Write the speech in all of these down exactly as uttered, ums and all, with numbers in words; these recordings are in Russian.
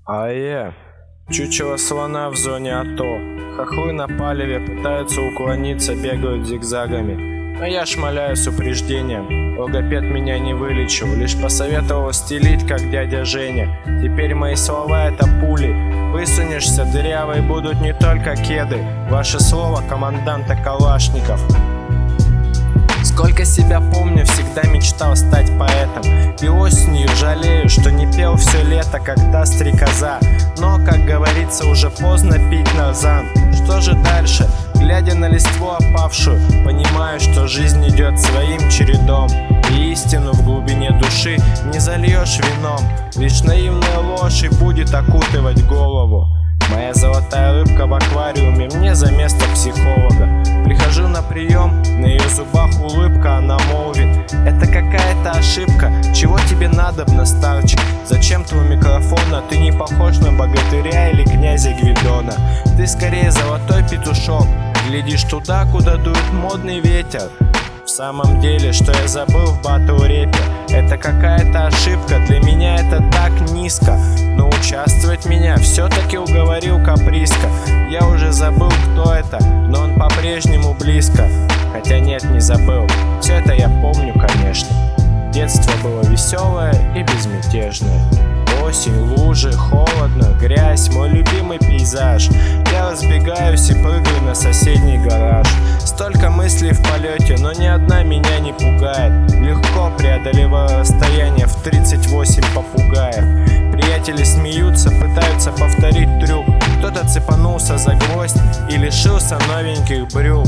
АЭ. Чучело слона в зоне АТО. Хохлы на палеве пытаются уклониться, бегают зигзагами. Но я шмаляю с упреждением. Логопед меня не вылечил, лишь посоветовал стелить, как дядя Женя. Теперь мои слова — это пули. Высунешься, дырявые будут не только кеды. Ваше слово, команданта Калашников. Сколько себя помню, всегда мечтал стать поэтом. И осенью жалею, что не пел все лето, когда стрекоза. Но, как говорится, уже поздно пить нарзан. Что же дальше? Глядя на листву опавшую, понимаю, что жизнь идет своим чередом. И истину в глубине души не зальешь вином. Лишь наивная ложь и будет окутывать голову. Моя золотая рыбка в аквариуме мне за место психолога. Прихожу на прием, на ее зубах улыбка, она молвит: это какая-то ошибка, чего тебе надобно, старчик? Зачем ты у микрофона? Ты не похож на богатыря или князя Гвидона. Ты скорее золотой петушок, глядишь туда, куда дует модный ветер. В самом деле, что я забыл в батл-рэпе, это какая-то ошибка, для меня это так низко. Но участвовать меня все-таки уговорил Каприска. Я уже забыл, кто это, но он по-прежнему близко. Хотя нет, не забыл, все это я помню, конечно. Детство было веселое и безмятежное. Осень, лужи, холодно, грязь, мой любимый пейзаж. Я разбегаюсь и прыгаю на соседний гараж. Столько мыслей в полете, но ни одна меня не пугает. Легко преодолеваю расстояние в тридцать восемь попугаев. Приятели смеются, пытаются повторить трюк. Кто-то цепанулся за гвоздь и лишился новеньких брюк.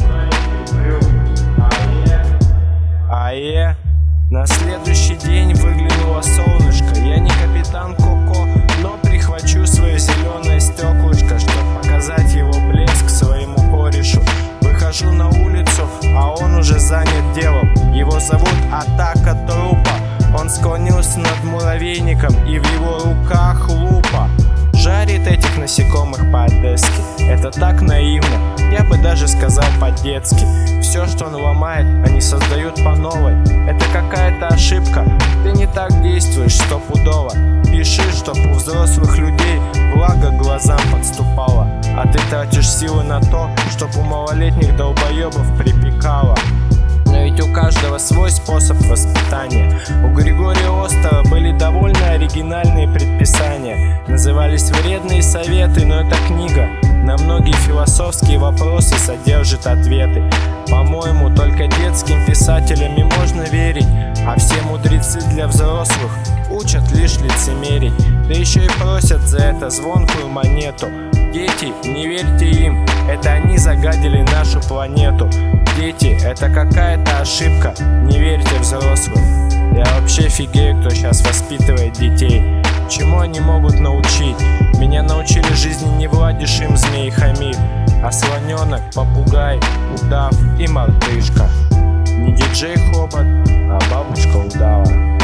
АЭ. На следующий день выглянуло солнышко. Я не капитан Коко, но прихвачу свое зеленое стеклышко, чтобы показать его блеск своему корешу. Выхожу на улицу, а он уже занят делом. Его зовут Атака Трупа. Он склонился над муравейником, и в его руках лупа. Жарит этих насекомых по-одесски. Это так наивно, я бы даже сказал по-детски. Все, что он ломает, они создают по новой. Это какая-то ошибка, ты не так действуешь стопудово. Пиши, чтоб у взрослых людей влага к глазам подступала. А ты тратишь силы на то, чтоб у малолетних долбоебов припекало. Но ведь у каждого свой способ воспитания. У Григория Остера были довольно оригинальные предписания. Назывались «Вредные советы», но эта книга на многие философские вопросы содержит ответы. По-моему, только детским писателям и можно верить, а все мудрецы для взрослых учат лишь лицемерить. Да еще и просят за это звонкую монету. Дети, не верьте им, это они загадили нашу планету. Дети, это какая-то ошибка, не верьте взрослым. Я вообще фигею, кто сейчас воспитывает детей. Чему они могут научить? Меня научили жизни не Владиш им Змей Хамид, а слоненок, попугай, удав и мартышка. Не диджей Хобот, а бабушка удава.